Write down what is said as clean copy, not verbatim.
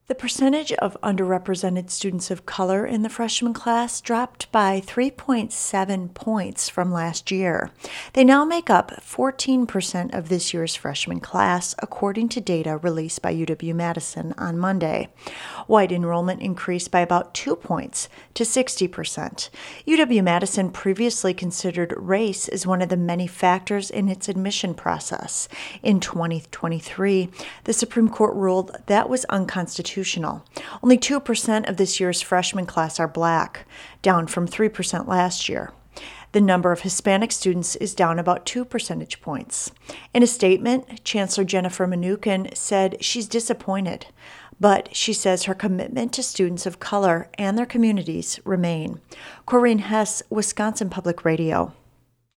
The percentage of underrepresented students of color in the freshman class dropped by 3.7 points from last year. They now make up 14% of this year's freshman class, according to data released by UW-Madison on Monday. White enrollment increased by about 2 points to 60%. UW-Madison previously considered race as one of the many factors in its admission process. In 2023, the Supreme Court ruled that was unconstitutional. Only 2% of this year's freshman class are Black, down from 3% last year. The number of Hispanic students is down about 2 percentage points. In a statement, Chancellor Jennifer Mnookin said she's disappointed, but she says her commitment to students of color and their communities remain. Corinne Hess, Wisconsin Public Radio.